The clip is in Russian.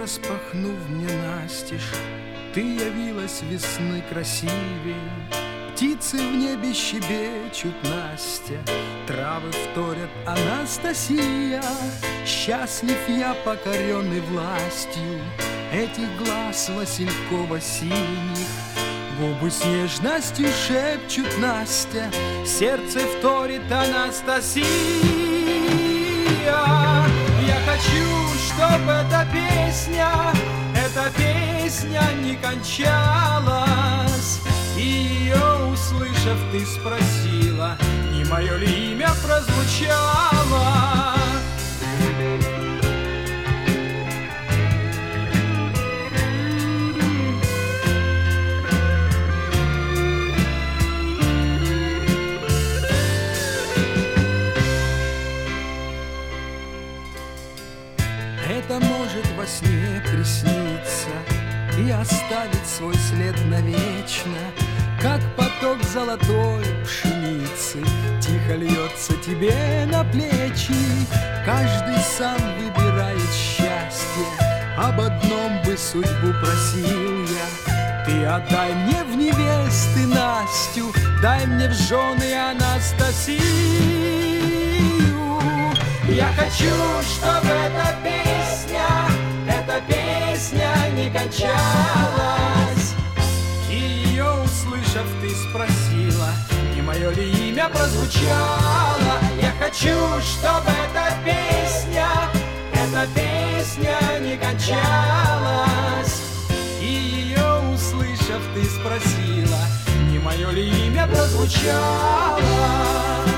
распахнув мне настежь, ты явилась весны красивей. Птицы в небе щебечут, Настя, травы вторят, Анастасия. Счастлив я, покоренный властью этих глаз васильково-синих. Губы с нежностью шепчут, Настя, сердце вторит, Анастасия. Я хочу, чтобы эта песня не кончалась. И ее услышав, ты спросила, не мое ли имя прозвучало. Это может во сне присниться и оставить свой след навечно, как поток золотой пшеницы тихо льется тебе на плечи. Каждый сам выбирает счастье, об одном бы судьбу просил я. Ты отдай мне в невесты Настю, дай мне в жены Анастасию. Я хочу, чтобы эта песня не кончалась. И ее услышав, ты спросила, не мое ли имя прозвучало. Я хочу, чтобы эта песня не кончалась. И ее услышав, ты спросила, не мое ли имя прозвучало.